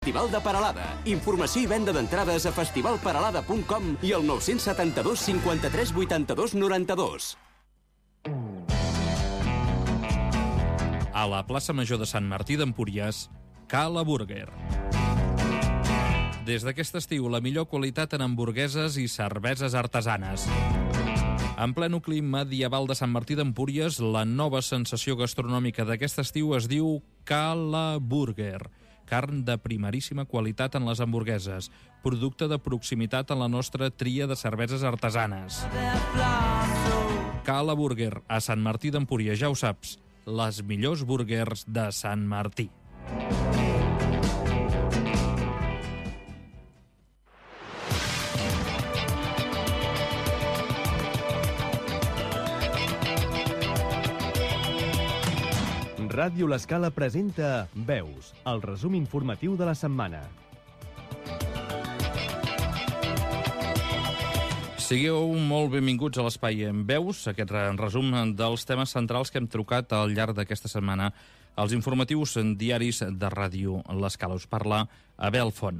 Festival de Peralada. Informació i venda d'entrades a festivalperalada.com i al 972 53 82 92. A la plaça Major de Sant Martí d'Empúries, Cala Burger. Des d'aquest estiu, la millor qualitat en hamburgueses i cerveses artesanes. En ple nucli medieval de Sant Martí d'Empúries, la nova sensació gastronòmica d'aquest estiu es diu Cala Burger. Carn de primeríssima qualitat en les hamburgueses, producte de proximitat en la nostra tria de cerveses artesanes. Cala Burger, a Sant Martí d'Empúries, ja ho saps, les millors burgers de Sant Martí. Ràdio L'Escala presenta Veus, el resum informatiu de la setmana. Sigueu molt benvinguts a l'espai en Veus, aquest resum dels temes centrals que hem trucat al llarg d'aquesta setmana als informatius diaris de Ràdio L'Escala. Us parla Abel Font.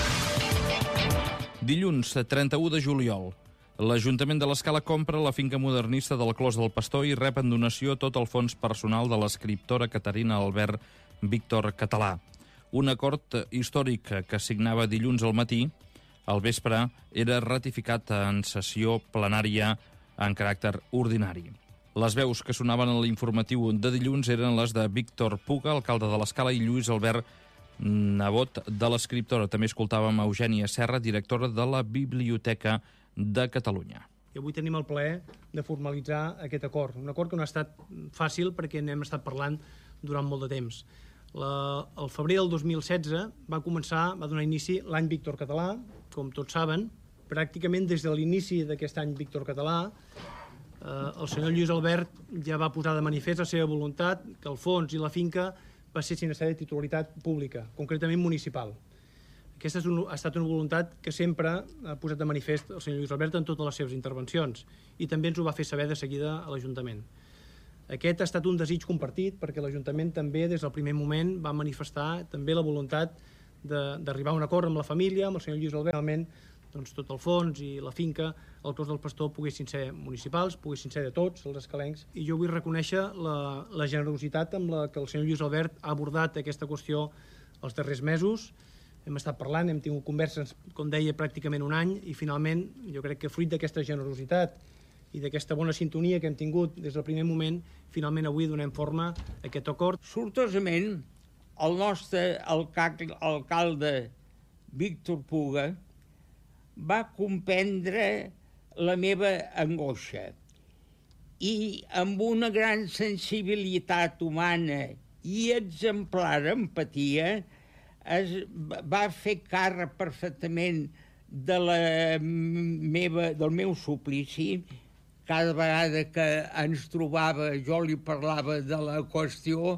Dilluns, 31 de juliol. L'Ajuntament de l'Escala compra la finca modernista del Clos del Pastor i rep en donació tot el fons personal de l'escriptora Caterina Albert Víctor Català. Un acord històric que signava dilluns al matí, al vespre, era ratificat en sessió plenària en caràcter ordinari. Les veus que sonaven a l'informatiu de dilluns eren les de Víctor Puga, alcalde de l'Escala, i Lluís Albert, nebot de l'escriptora. També escoltàvem Eugènia Serra, directora de la Biblioteca de Catalunya. I avui tenim el plaer de formalitzar aquest acord. Un acord que no ha estat fàcil perquè n'hem estat parlant durant molt de temps. El febrer del 2016 va donar inici l'any Víctor Català, com tots saben. Pràcticament des de l'inici d'aquest any Víctor Català, el senyor Lluís Albert ja va posar de manifest la seva voluntat que el fons i la finca passessin a ser de titularitat pública, concretament municipal. Aquesta ha estat una voluntat que sempre ha posat de manifest el senyor Lluís Albert en totes les seves intervencions i també ens ho va fer saber de seguida a l'Ajuntament. Aquest ha estat un desig compartit perquè l'Ajuntament també des del primer moment va manifestar també la voluntat d'arribar a un acord amb la família, amb el senyor Lluís Albert. Realment, doncs, tot el fons i la finca, el Clos del Pastor, poguessin ser municipals, poguessin ser de tots, els escalencs. I jo vull reconèixer la generositat amb la que el senyor Lluís Albert ha abordat aquesta qüestió els darrers mesos. Hem estat parlant, hem tingut converses, com deia, pràcticament un any, i finalment jo crec que fruit d'aquesta generositat i d'aquesta bona sintonia que hem tingut des del primer moment, finalment avui donem forma a aquest acord. Sortosament, el nostre alcalde Víctor Puga va comprendre la meva angoixa i amb una gran sensibilitat humana i exemplar empatia va fer càrrec perfectament del meu suplici. Cada vegada que ens trobava jo li parlava de la qüestió,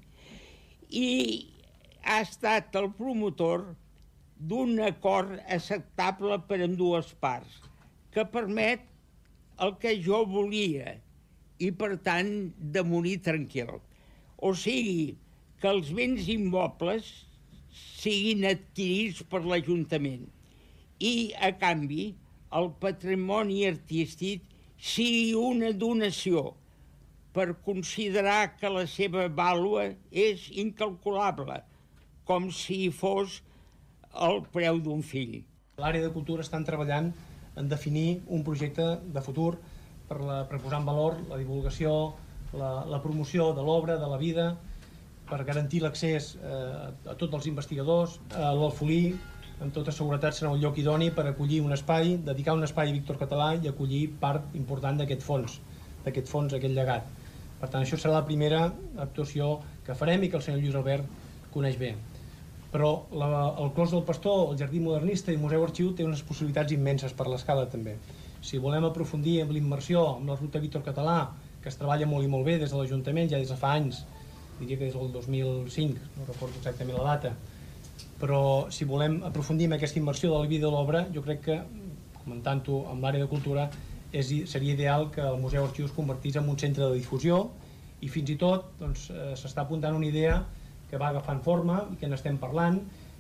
i ha estat el promotor d'un acord acceptable per ambdues parts, que permet el que jo volia i, per tant, de morir tranquil. O sigui, que els béns immobles siguin adquirits per l'Ajuntament i, a canvi, el patrimoni artístic sigui una donació per considerar que la seva vàlua és incalculable, com si fos el preu d'un fill. L'àrea de cultura estan treballant en definir un projecte de futur per posar en valor la divulgació, la promoció de l'obra, de la vida, per garantir l'accés a tots els investigadors. L'Alfolí, amb tota seguretat, serà un lloc idoni per acollir un espai, dedicar un espai a Víctor Català i acollir part important d'aquest fons, aquest llegat. Per tant, això serà la primera actuació que farem i que el senyor Lluís Albert coneix bé. Però el Clos del Pastor, el Jardí Modernista i el Museu Arxiu té unes possibilitats immenses per l'Escala també. Si volem aprofundir en l'immersió, amb la ruta Víctor Català, que es treballa molt i molt bé des de l'Ajuntament, ja des de fa anys, diria que des del 2005, no recordo exactament la data, però si volem aprofundir en aquesta immersió de la vida i de l'obra, jo crec que, comentant-ho amb l'àrea de cultura, seria ideal que el Museu Arxiu es convertís en un centre de difusió i fins i tot s'està apuntant una idea que va agafant forma i que n'estem parlant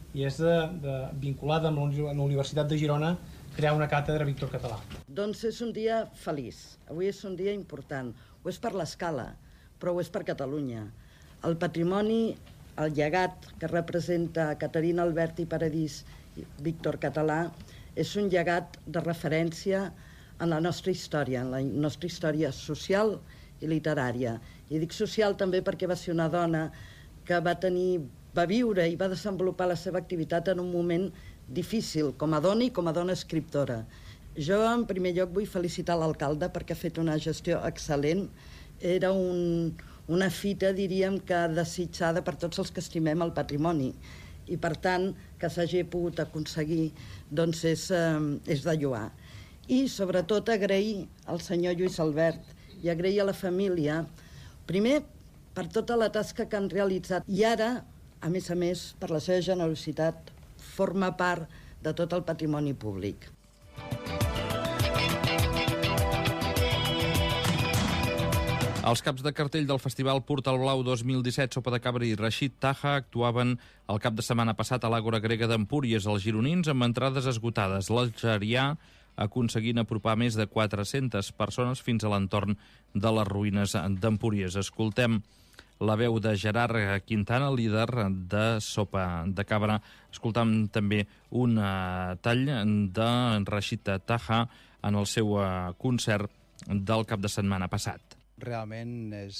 i és vinculada amb la Universitat de Girona crear una càtedra Víctor Català. Doncs és un dia feliç. Avui és un dia important. Ho és per l'Escala, però ho és per Catalunya. El patrimoni, el llegat que representa Caterina Albert i Paradís i Víctor Català és un llegat de referència en la nostra història, en la nostra història social i literària. I dic social també perquè va ser una dona que va viure i va desenvolupar la seva activitat en un moment difícil, com a dona i com a dona escriptora. Jo, en primer lloc, vull felicitar l'alcalde perquè ha fet una gestió excel·lent. Era una fita, diríem, que desitjada per tots els que estimem el patrimoni. I, per tant, que s'hagi pogut aconseguir, doncs és de lloar. I, sobretot, agrair al senyor Lluís Albert i agrair a la família, primer, per tota la tasca que han realitzat. I ara, a més, per la seva generositat, forma part de tot el patrimoni públic. Els caps de cartell del Festival Portal Blau 2017, Sopa de Cabra i Rashid Taha actuaven el cap de setmana passat a l'Àgora Grega d'Empúries, els gironins, amb entrades esgotades. L'algerià aconseguint apropar més de 400 persones fins a l'entorn de les ruïnes d'Empúries. Escoltem la veu de Gerard Quintana, líder de Sopa de Cabra. Escoltam també un tall de Rashid Taha en el seu concert del cap de setmana passat. Realment és...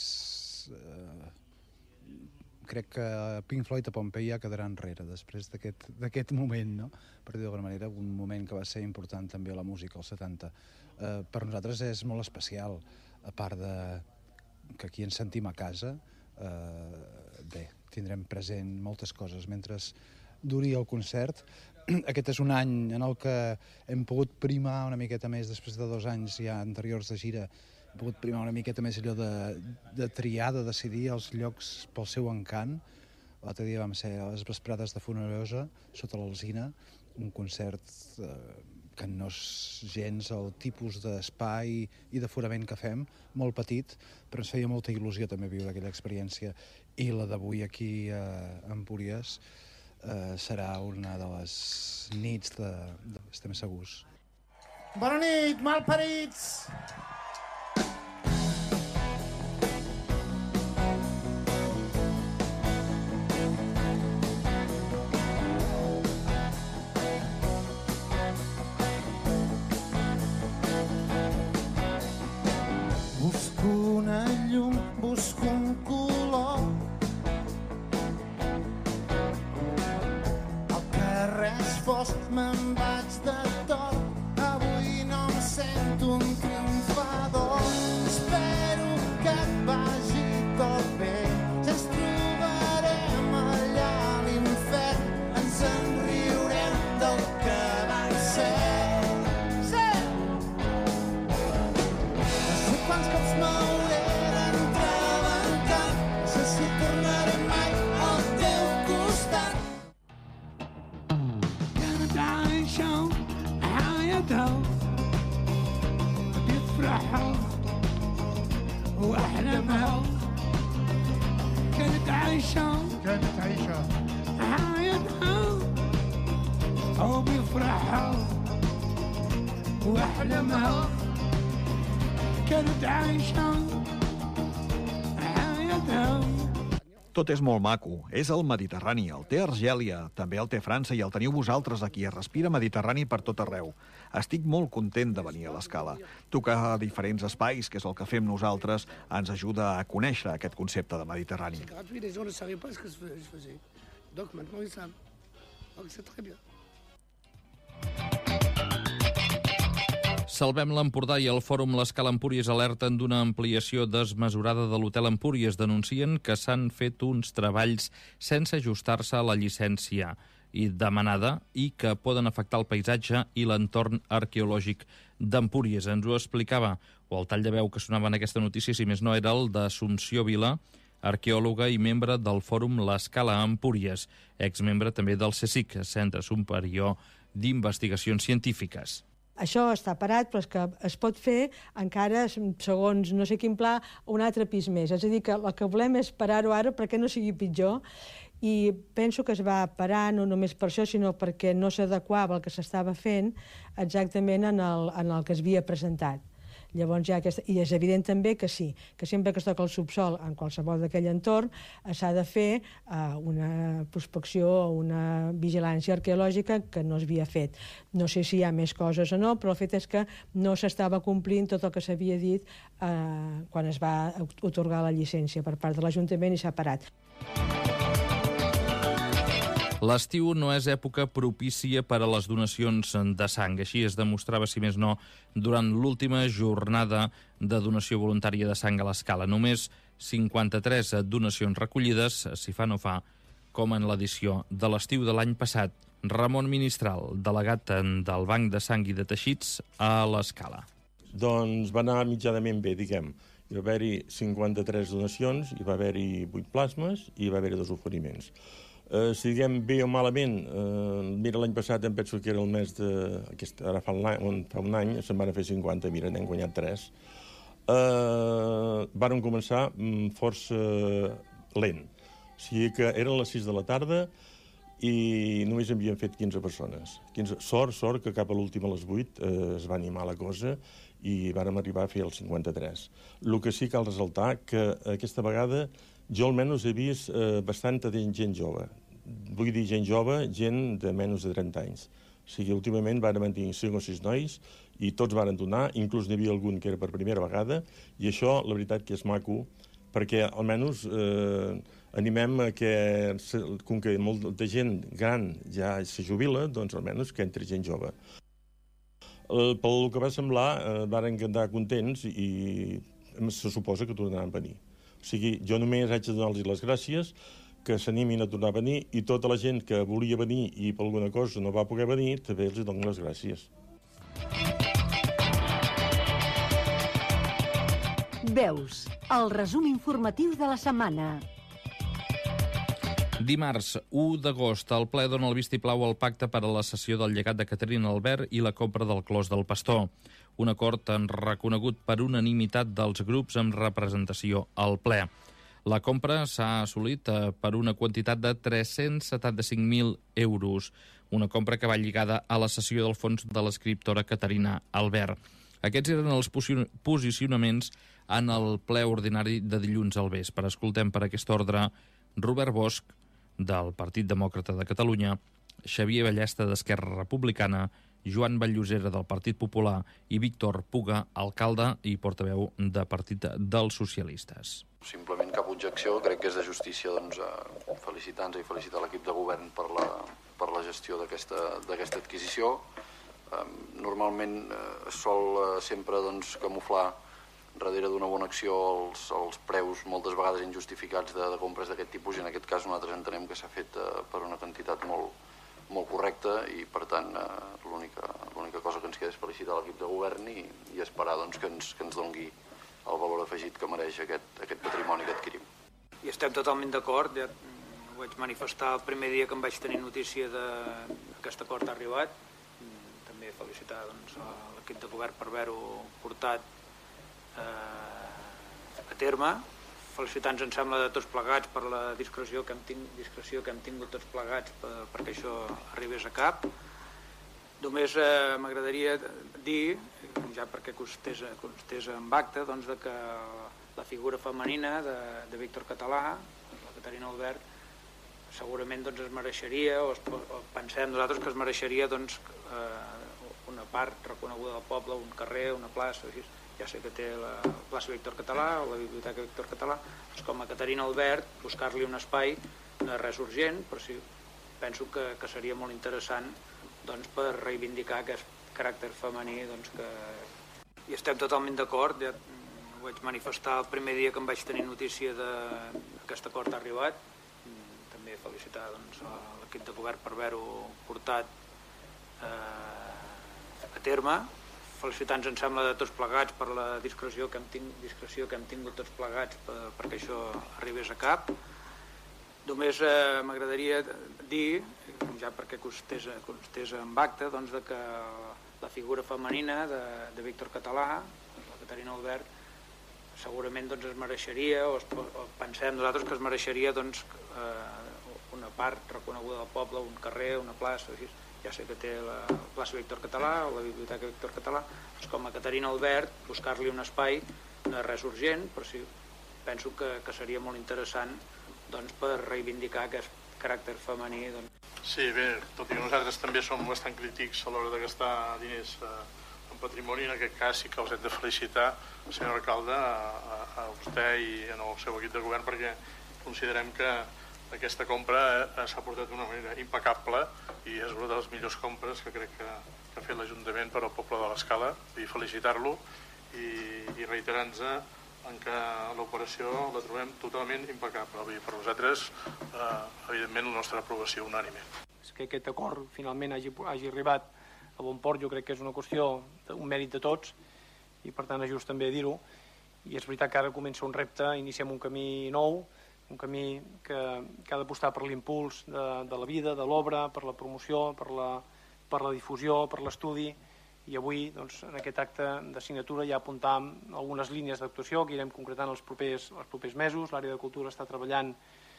crec que Pink Floyd a Pompeia quedarà enrere després d'aquest moment, no? Per dir d'alguna manera, un moment que va ser important també a la música, als 70. Per nosaltres és molt especial, a part de que aquí ens sentim a casa. Bé, tindrem present moltes coses mentre duri el concert. Aquest és un any en el que hem pogut primar una miqueta més, després de 2 anys ja anteriors de gira, hem pogut primar una miqueta més allò de triar, de decidir els llocs pel seu encant. L'altre dia vam ser a les vesprades de Fonollosa, sota l'Alzina, un concert que no és gens el tipus d'espai i d'aforament que fem, molt petit, però ens feia molta il·lusió també viure aquella experiència. I la d'avui aquí a Empúries serà una de les nits estem segurs. Bona nit, malparits! Busco una llum, busco un color. El carrer és fosc, me'n vaig de tot. Avui no em sento un triomfador. Espero que et vagi tot bé. Ja ens trobarem allà a l'infern. Ens en riurem del que van ser. Sí! No sé quants cops m'hauré d'entrebancar. No sé si tornaré mai al teu costat. تعيشوا حياتهم بيفرحوا واحلامهم كانت عايشة حياتهم وبيفرحوا واحلامهم كانت عايشة حياتهم. Tot és molt maco. És el Mediterrani, el té Argèlia, també el té França i el teniu vosaltres aquí. Es respira Mediterrani per tot arreu. Estic molt content de venir a l'Escala. Tocar a diferents espais, que és el que fem nosaltres, ens ajuda a conèixer aquest concepte de Mediterrani. Salvem l'Empordà i el Fòrum l'Escala Empúries alerten d'una ampliació desmesurada de l'Hotel Empúries. Denuncien que s'han fet uns treballs sense ajustar-se a la llicència i demanada i que poden afectar el paisatge i l'entorn arqueològic d'Empúries. Ens ho explicava, o el tall de veu que sonava en aquesta notícia, si més no, era el d'Assumpció Vila, arqueòloga i membre del Fòrum l'Escala Empúries, exmembre també del CSIC, Centre Superior d'Investigacions Científiques. Això està parat, però és que es pot fer encara, segons no sé quin pla, un altre pis més. És a dir, que el que volem és parar-ho ara perquè no sigui pitjor i penso que es va parar no només per això, sinó perquè no s'adequava el que s'estava fent exactament en el que es havia presentat. Llavors i és evident també que sí, que sempre que es toca el subsol en qualsevol d'aquell entorn s'ha de fer una prospecció o una vigilància arqueològica que no s'havia fet. No sé si hi ha més coses o no, però el fet és que no s'estava complint tot el que s'havia dit quan es va atorgar la llicència per part de l'Ajuntament i s'ha parat. L'estiu no és època propícia per a les donacions de sang. Així es demostrava, si més no, durant l'última jornada de donació voluntària de sang a l'Escala. Només 53 donacions recollides, si fa no fa, com en l'edició de l'estiu de l'any passat. Ramon Ministral, delegat del Banc de Sang i de Teixits a l'Escala. Doncs va anar mitjanament bé, diguem. Hi va haver-hi 53 donacions, hi va haver-hi 8 plasmes i hi va haver-hi 2 oferiments. Si diguem bé o malament, mira, l'any passat em penso que era el mes de... Ara fa un any, se'n van fer 50, mira, n'hem guanyat 3. Vàrem començar força lent. O sigui que eren les 6 de la tarda i només havien fet 15 persones. Sort que cap a l'últim a les 8 es va animar la cosa i vàrem arribar a fer els 53. El que sí cal resaltar que aquesta vegada jo almenys he vist bastanta gent jove. Vull dir gent jove, gent de menys de 30 anys. O sigui, últimament vàrem tenir 5 o 6 nois i tots varen donar, inclús n'hi havia algun que era per primera vegada, i això, la veritat, que és maco, perquè almenys animem a que, com que molta gent gran ja se jubila, doncs almenys que entri gent jove. Pel que va semblar, varen quedar contents i se suposa que tornaran a venir. O sigui, jo només haig de donar-los les gràcies, que s'animin a tornar a venir, i tota la gent que volia venir i per alguna cosa no va poder venir, també els dono les gràcies. Veus, el resum informatiu de la setmana. Dimarts, 1 d'agost, el ple dona el vistiplau al pacte per a la cessió del llegat de Caterina Albert i la compra del Clos del Pastor. Un acord reconegut per unanimitat dels grups amb representació al ple. La compra s'ha assolit per una quantitat de 375.000 euros, una compra que va lligada a la cessió del fons de l'escriptora Caterina Albert. Aquests eren els posicionaments en el ple ordinari de dilluns al vespre. Escoltem per aquest ordre Robert Bosch, del Partit Demòcrata de Catalunya, Xavier Ballesta, d'Esquerra Republicana, Joan Vallllosera, del Partit Popular, i Víctor Puga, alcalde i portaveu de Partit dels Socialistes. Simplement cap objecció, crec que és de justícia felicitar-nos i felicitar l'equip de govern per la gestió d'aquesta adquisició. Normalment es sol sempre camuflar darrere d'una bona acció els preus moltes vegades injustificats de compres d'aquest tipus, i en aquest cas nosaltres entenem que s'ha fet per una quantitat molt correcta, i per tant l'única cosa que ens queda és felicitar l'equip de govern i esperar que ens doni el valor afegit que mereix aquest patrimoni que adquirim. I estem totalment d'acord, ja ho vaig manifestar el primer dia que em vaig tenir notícia d'aquest acord arribat. També felicitar l'equip de govern per haver-ho portat a terme. Felicitar-nos, em sembla, de tots plegats per la discreció que hem tingut tots plegats perquè això arribés a cap. Només m'agradaria dir, ja perquè constés en acte, que la figura femenina de Víctor Català, la Caterina Albert, segurament es mereixeria, o pensem nosaltres que es mereixeria una part reconeguda del poble, un carrer, una plaça, així. Ja sé que té la plaça Víctor Català o la biblioteca Víctor Català, com a Caterina Albert, buscar-li un espai no és res urgent, però sí, penso que seria molt interessant per reivindicar aquest caràcter femení que hi estem totalment d'acord. Ja ho vaig manifestar el primer dia que em vaig tenir notícia d'aquest acord arribat. També felicitar l'equip de govern per haver-ho portat a terme. Felicitar-nos, em sembla, de tots plegats per la discreció que hem tingut tots plegats perquè això arribés a cap. Només m'agradaria dir, ja perquè constés en acte, que la figura femenina de Víctor Català, la Caterina Albert, segurament es mereixeria, o pensem nosaltres que es mereixeria part reconeguda del poble, un carrer, una plaça, així. Ja sé que té la plaça Víctor Català o la biblioteca Víctor Català, doncs com a Caterina Albert buscar-li un espai no és res urgent, però sí penso que seria molt interessant doncs, per reivindicar aquest caràcter femení. Doncs. Sí, bé, tot i que nosaltres també som bastant crítics a l'hora de gastar diners en patrimoni, en aquest cas sí que els hem de felicitar, senyor alcalde, a vostè i al seu equip de govern, perquè considerem que aquesta compra s'ha portat d'una manera impecable i és una de les millors compres que crec que ha fet l'Ajuntament per al poble de l'Escala, i felicitar-lo i reiterar-nos en que l'operació la trobem totalment impecable. Per nosaltres, evidentment, la nostra aprovació unànime. És que aquest acord finalment hagi arribat a bon port, jo crec que és una qüestió, un mèrit de tots, i per tant és just també dir-ho. I és veritat que ara comença un repte, iniciem un camí nou, un camí que ha d'apostar per l'impuls de la vida, de l'obra, per la promoció, per la difusió, per l'estudi, i avui en aquest acte de signatura ja apuntàvem algunes línies d'actuació que irem concretant els propers mesos. L'àrea de cultura està treballant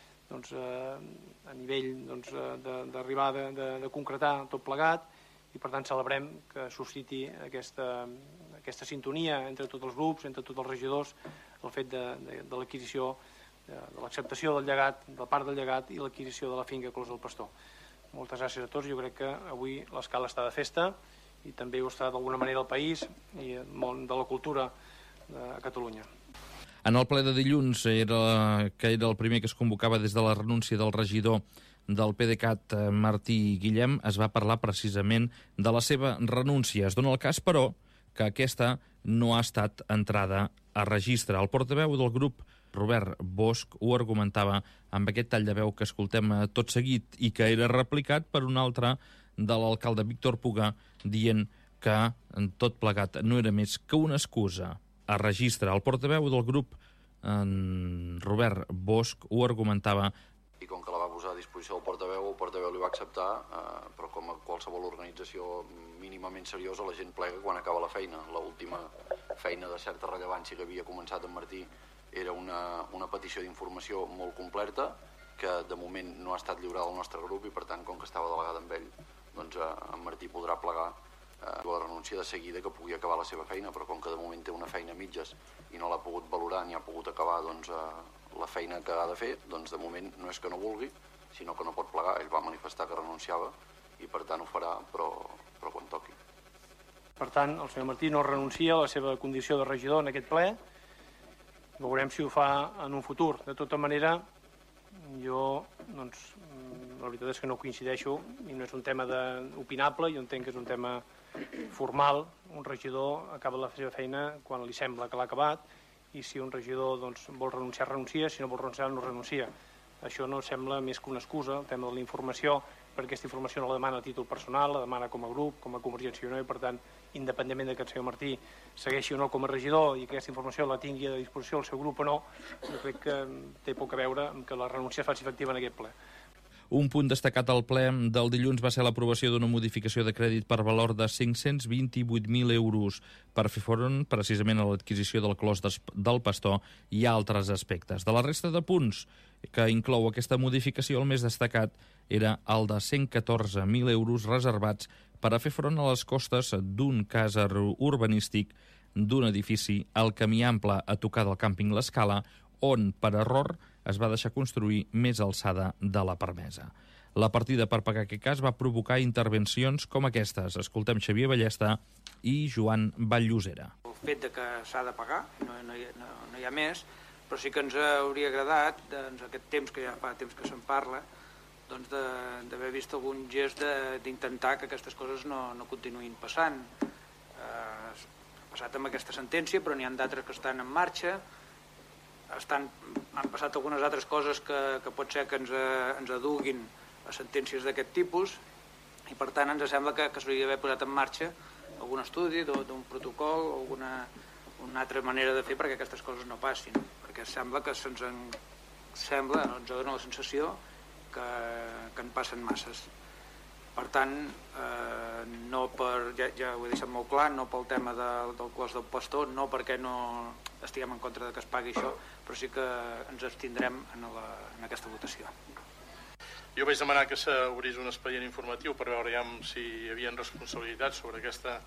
a nivell d'arribar de concretar tot plegat, i per tant celebrem que susciti aquesta sintonia entre tots els grups, entre tots els regidors, el fet de l'adquisició, de l'acceptació del llegat, de part del llegat i l'adquisició de la finca Clos del Pastor. Moltes gràcies a tots. Jo crec que avui l'Escala està de festa i també ho està d'alguna manera el país i el món de la cultura a Catalunya. En el ple de dilluns, que era el primer que es convocava des de la renúncia del regidor del PDeCAT, Martí Guillem, es va parlar precisament de la seva renúncia. Es dona el cas, però, que aquesta no ha estat entrada a registre. El portaveu del grup, Robert Bosch, ho argumentava amb aquest tall de veu que escoltem tot seguit i que era replicat per un altre de l'alcalde Víctor Puga, dient que tot plegat no era més que una excusa a registre. El portaveu del grup, Robert Bosch, ho argumentava. I com que la va posar a disposició del portaveu li va acceptar, però com a qualsevol organització mínimament seriosa, la gent plega quan acaba la feina. L'última feina de certa rellevància que havia començat en Martí era una petició d'informació molt completa que de moment no ha estat lliurada al nostre grup, i per tant, com que estava delegat amb ell, doncs en Martí podrà plegar la renúncia de seguida que pugui acabar la seva feina, però com que de moment té una feina a mitges i no l'ha pogut valorar ni ha pogut acabar la feina que ha de fer, doncs de moment no és que no vulgui, sinó que no pot plegar. Ell va manifestar que renunciava i per tant ho farà, però quan toqui. Per tant, el senyor Martí no renuncia a la seva condició de regidor en aquest ple. Veurem si ho fa en un futur. De tota manera, jo, la veritat és que no coincideixo i no és un tema opinable, jo entenc que és un tema formal. Un regidor acaba la seva feina quan li sembla que l'ha acabat, i si un regidor vol renunciar, renuncia, si no vol renunciar, no renuncia. Això no sembla més que una excusa, el tema de la informació, perquè aquesta informació no la demana a títol personal, la demana com a grup, com a Convergència i Unió, i per tant, independentment que el senyor Martí segueixi o no com a regidor i que aquesta informació la tingui a disposició el seu grup o no, jo crec que té poc a veure amb que la renúncia es faci efectiva en aquest ple. Un punt destacat al ple del dilluns va ser l'aprovació d'una modificació de crèdit per valor de 528.000 euros per fer front precisament a l'adquisició del Clos del Pastor i altres aspectes. De la resta de punts que inclou aquesta modificació, el més destacat era el de 114.000 euros reservats per a fer front a les costes d'un casar urbanístic d'un edifici al camí ample a tocar del càmping l'Escala, on, per error, es va deixar construir més alçada de la permesa. La partida per pagar aquest cas va provocar intervencions com aquestes. Escoltem Xavier Ballesta i Joan Vall-llosera. El fet de que s'ha de pagar, no hi ha més, però sí que ens hauria agradat, aquest temps que ja fa temps que se'n parla, d'haver vist algun gest d'intentar que aquestes coses no continuïn passant. Ha passat amb aquesta sentència, però n'hi ha d'altres que estan en marxa. Han passat algunes altres coses que pot ser que ens aduguin a sentències d'aquest tipus, i per tant ens sembla que s'hauria d'haver posat en marxa algun estudi d'un protocol o una altra manera de fer perquè aquestes coses no passin, perquè sembla que ens dona la sensació que en passen masses. Per tant, ja ho he deixat molt clar, no pel tema del Clos del Pastor, no perquè no estiguem en contra que es pagui això, però sí que ens abstindrem en aquesta votació. Jo vaig demanar que s'obrís un expedient informatiu per veure ja si hi havia responsabilitats sobre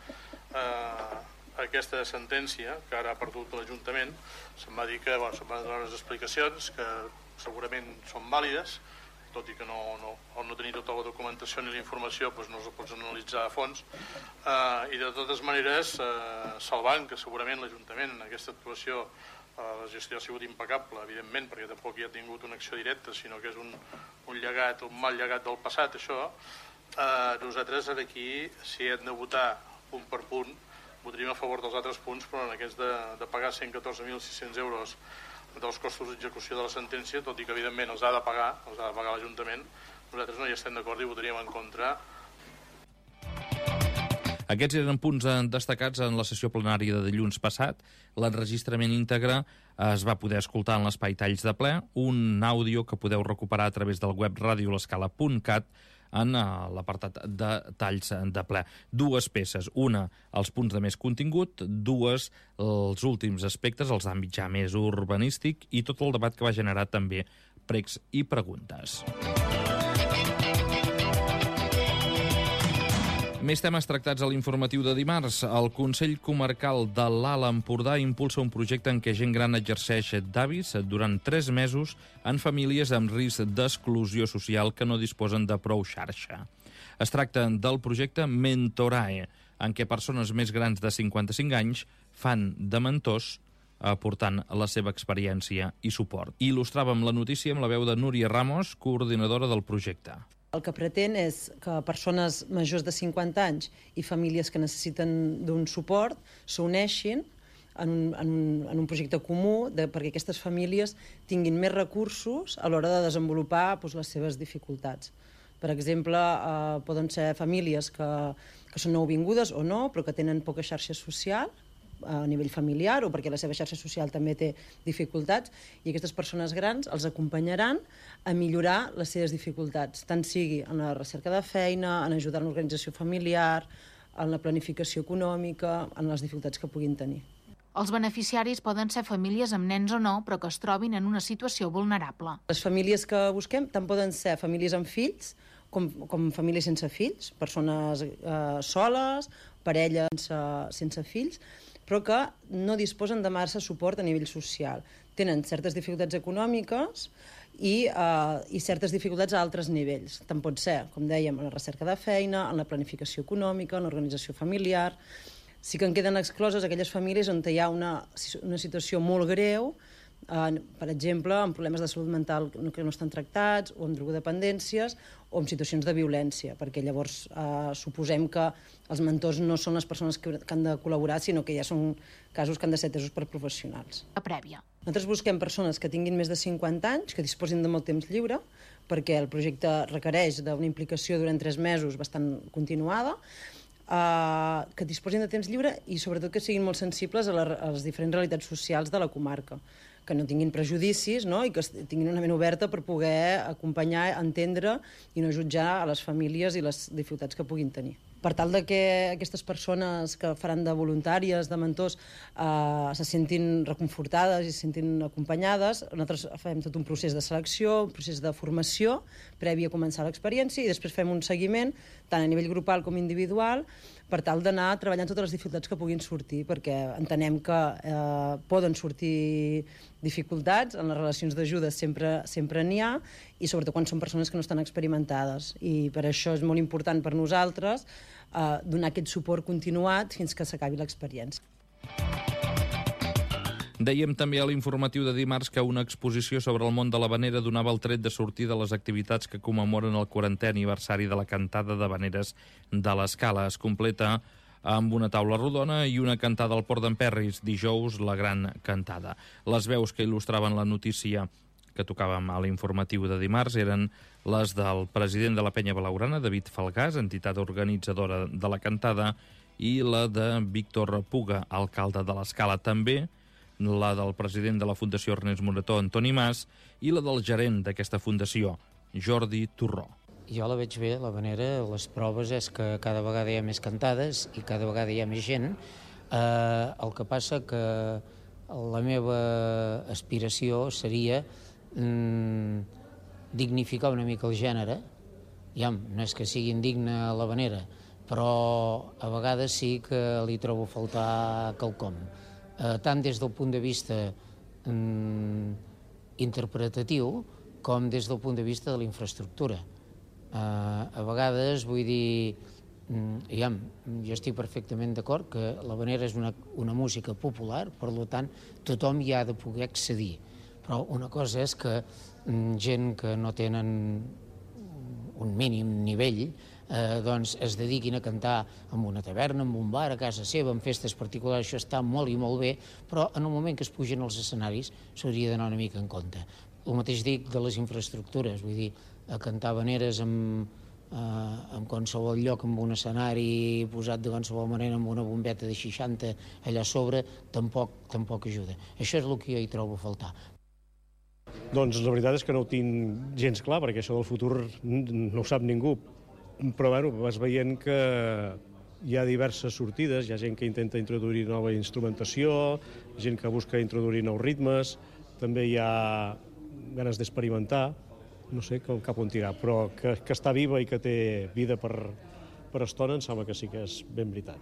aquesta sentència que ara ha perdut l'Ajuntament. Se'm va dir que se'm van donar unes explicacions que segurament són vàlides, tot i que al no tenir tota la documentació ni la informació no es pots analitzar a fons, i de totes maneres salvant que segurament l'Ajuntament en aquesta actuació la gestió ha sigut impecable, evidentment, perquè tampoc hi ha tingut una acció directa, sinó que és un llegat, un mal llegat del passat, això. Nosaltres aquí, si hem de votar punt per punt, votaríem a favor dels altres punts, però en aquests de pagar 114.600 euros dels costos d'execució de la sentència, tot i que evidentment els ha de pagar l'Ajuntament, nosaltres no hi estem d'acord i votaríem en contra. Aquests eren punts destacats en la sessió plenària de dilluns passat. L'enregistrament íntegre es va poder escoltar en l'espai Talls de ple, un àudio que podeu recuperar a través del web radiolescala.cat en l'apartat de Talls de ple. Dues peces, una, els punts de més contingut, dues, els últims aspectes, els d'àmbit ja més urbanístic i tot el debat que va generar també pregs i preguntes. Més temes tractats a l'informatiu de dimarts. El Consell Comarcal de l'Alt Empordà impulsa un projecte en què gent gran exerceix d'avis durant 3 mesos en famílies amb risc d'exclusió social que no disposen de prou xarxa. Es tracta del projecte Mentorae, en què persones més grans de 55 anys fan de mentors aportant la seva experiència i suport. Il·lustràvem la notícia amb la veu de Núria Ramos, coordinadora del projecte. El que pretén és que persones majors de 50 anys i famílies que necessiten d'un suport s'uneixin en un projecte comú perquè aquestes famílies tinguin més recursos a l'hora de desenvolupar les seves dificultats. Per exemple, poden ser famílies que són nouvingudes o no, però que tenen poca xarxa social a nivell familiar o perquè la seva xarxa social també té dificultats, i aquestes persones grans els acompanyaran a millorar les seves dificultats, tant sigui en la recerca de feina, en ajudar en l'organització familiar, en la planificació econòmica, en les dificultats que puguin tenir. Els beneficiaris poden ser famílies amb nens o no, però que es trobin en una situació vulnerable. Les famílies que busquem tant poden ser famílies amb fills com famílies sense fills, persones soles, parelles sense fills, però que no disposen de massa suport a nivell social. Tenen certes dificultats econòmiques i certes dificultats a altres nivells. Tant pot ser, com dèiem, en la recerca de feina, en la planificació econòmica, en l'organització familiar. Sí que en queden excloses aquelles famílies on hi ha una situació molt greu, per exemple, amb problemes de salut mental que no estan tractats, o amb drogodependències, o amb situacions de violència, perquè llavors suposem que els mentors no són les persones que han de col·laborar, sinó que ja són casos que han de ser atesos per professionals. La prèvia. Nosaltres busquem persones que tinguin més de 50 anys, que disposin de molt temps lliure, perquè el projecte requereix d'una implicació durant 3 mesos bastant continuada, que disposin de temps lliure i sobretot que siguin molt sensibles a les diferents realitats socials de la comarca, que no tinguin prejudicis, no? I que tinguin una ment oberta per poder acompanyar, entendre i no jutjar a les famílies i les dificultats que puguin tenir. Per tal de que aquestes persones que faran de voluntàries, de mentors, se sentin reconfortades i se sentin acompanyades, nosaltres fem tot un procés de selecció, un procés de formació previ a començar l'experiència, i després fem un seguiment, tant a nivell grupal com individual, per tal d'anar treballant totes les dificultats que puguin sortir, perquè entenem que poden sortir dificultats, en les relacions d'ajuda sempre n'hi ha, i sobretot quan són persones que no estan experimentades. I per això és molt important per nosaltres donar aquest suport continuat fins que s'acabi l'experiència. Dèiem també a l'informatiu de dimarts que una exposició sobre el món de l'havanera donava el tret de sortir de les activitats que commemoren el 40è aniversari de la cantada d'havaneres de l'Escala. Es completa amb una taula rodona i una cantada al Port d'Emperris, dijous la gran cantada. Les veus que il·lustraven la notícia que tocàvem a l'informatiu de dimarts eren les del president de la Penya Blaugrana, David Falgàs, entitat organitzadora de la cantada, i la de Víctor Puga, alcalde de l'Escala. També la del president de la Fundació Ernest Morató, Antoni Mas, i la del gerent d'aquesta fundació, Jordi Torró. Jo la veig bé, l'havanera, les proves és que cada vegada hi ha més cantades i cada vegada hi ha més gent. El que passa que la meva aspiració seria dignificar una mica el gènere. No és que sigui indigna l'havanera, però a vegades sí que li trobo a faltar quelcom. Tant des del punt de vista interpretatiu com des del punt de vista de la infraestructura. A vegades, vull dir, jo estic perfectament d'acord que l'havanera és una música popular, per tant, tothom hi ha de poder accedir. Però una cosa és que gent que no tenen un mínim nivell doncs es dediquin a cantar en una taverna, en un bar, a casa seva, en festes particulars, això està molt i molt bé, però en el moment que es pugen als escenaris s'hauria d'anar una mica en compte. El mateix dic de les infraestructures, vull dir, a cantar habaneres en qualsevol lloc, amb un escenari posat de qualsevol manera, amb una bombeta de 60 allà a sobre, tampoc ajuda. Això és el que jo hi trobo a faltar. Doncs la veritat és que no ho tinc gens clar, perquè això del futur no ho sap ningú. Però vas veient que hi ha diverses sortides, hi ha gent que intenta introduir nova instrumentació, gent que busca introduir nous ritmes, també hi ha ganes d'experimentar, no sé cap on tirar, però que està viva i que té vida per estona em sembla que sí que és ben veritat.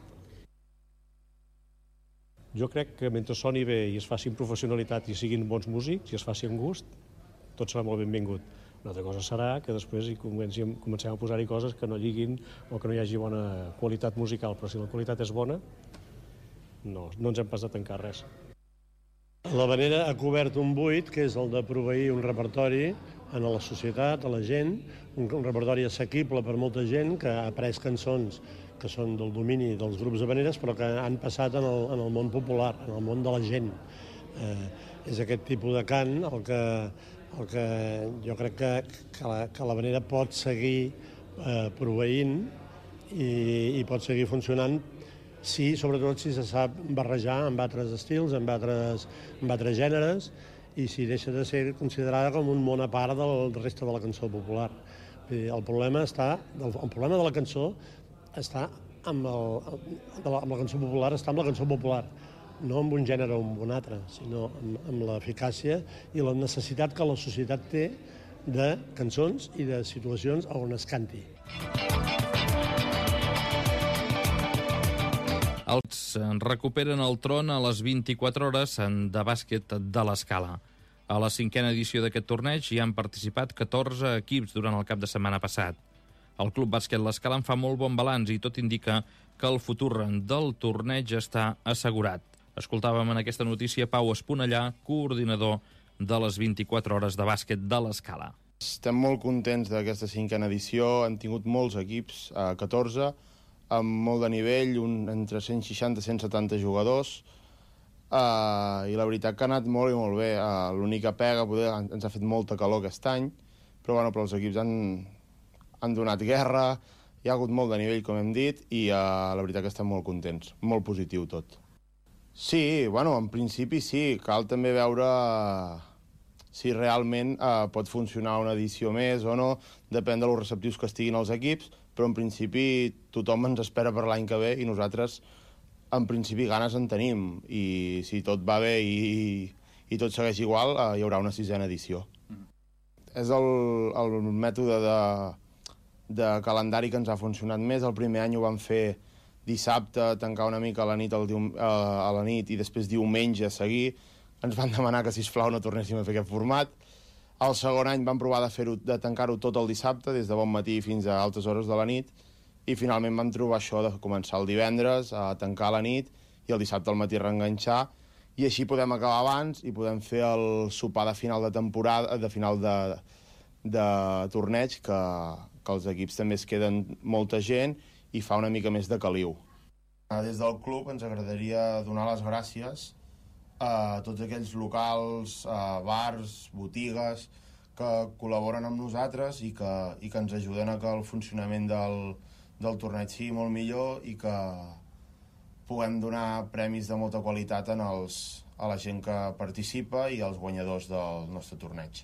Jo crec que mentre soni bé i es faci amb professionalitat i siguin bons músics i es faci amb gust, tot serà molt benvingut. Una altra cosa serà que després comencem a posar-hi coses que no lliguin o que no hi hagi bona qualitat musical, però si la qualitat és bona, no ens hem pas de tancar res. L'havanera ha cobert un buit, que és el de proveir un repertori a la societat, a la gent, un repertori assequible per molta gent que ha après cançons que són del domini dels grups habaneres però que han passat en el món popular, en el món de la gent. És aquest tipus de cant el que jo crec que l'havanera pot seguir proveint i pot seguir funcionant sobretot si se sap barrejar amb altres estils, amb altres gèneres, i si deixa de ser considerada com un món a part del reste de la cançó popular. El problema de la cançó està amb la cançó popular, està amb la cançó popular, no amb un gènere o amb un altre, sinó amb l'eficàcia i la necessitat que la societat té de cançons i de situacions on es canti. Els recuperen el tron a les 24 hores de bàsquet de l'Escala. A la 5a edició d'aquest torneig hi han participat 14 equips durant el cap de setmana passat. El Club Bàsquet l'Escala en fa molt bon balanç i tot indica que el futur del torneig està assegurat. Escoltàvem en aquesta notícia Pau Esponellà, coordinador de les 24 hores de bàsquet de l'Escala. Estem molt contents d'aquesta 5a edició, han tingut molts equips, 14, amb molt de nivell, entre 160 i 170 jugadors, i la veritat que ha anat molt i molt bé. L'única pega ens ha fet molta calor aquest any, però els equips han donat guerra, hi ha hagut molt de nivell, com hem dit, i la veritat que estem molt contents, molt positiu tot. Sí, en principi sí, cal també veure si realment pot funcionar una edició més o no, depèn de los receptius que estiguin els equips, però en principi tothom ens espera per l'any que ve i nosaltres en principi ganes en tenim, i si tot va bé i tot segueix igual, hi haurà una 6a edició. És el mètode de calendari que ens ha funcionat més. El primer any ho vam fer dissabte, tancar una mica a la nit i després diumenge seguir. Ens van demanar que, sisplau, no tornéssim a fer aquest format. El segon any vam provar de tancar-ho tot el dissabte, des de bon matí fins a altes hores de la nit, i finalment vam trobar això de començar el divendres, a tancar a la nit, i el dissabte al matí reenganxar, i així podem acabar abans i podem fer el sopar de final de temporada, de final de torneig, que els equips també es queden molta gent i fa una mica més de caliu. Des del club ens agradaria donar les gràcies a tots aquells locals, bars, botigues que col·laboren amb nosaltres i que ens ajuden a que el funcionament del torneig sigui molt millor i que puguem donar premis de molta qualitat a la gent que participa i als guanyadors del nostre torneig.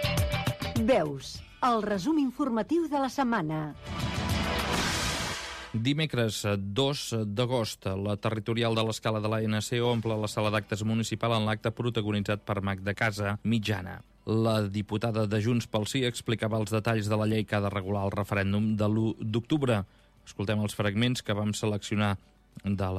Veus, el resum informatiu de la setmana. Dimecres 2 d'agost, la territorial de l'Escala de l'ANC omple la sala d'actes municipal en l'acte protagonitzat per Magda Casa Mitjana. La diputada de Junts pel Sí explicava els detalls de la llei que ha de regular el referèndum de l'1 d'octubre. Escoltem els fragments que vam seleccionar de la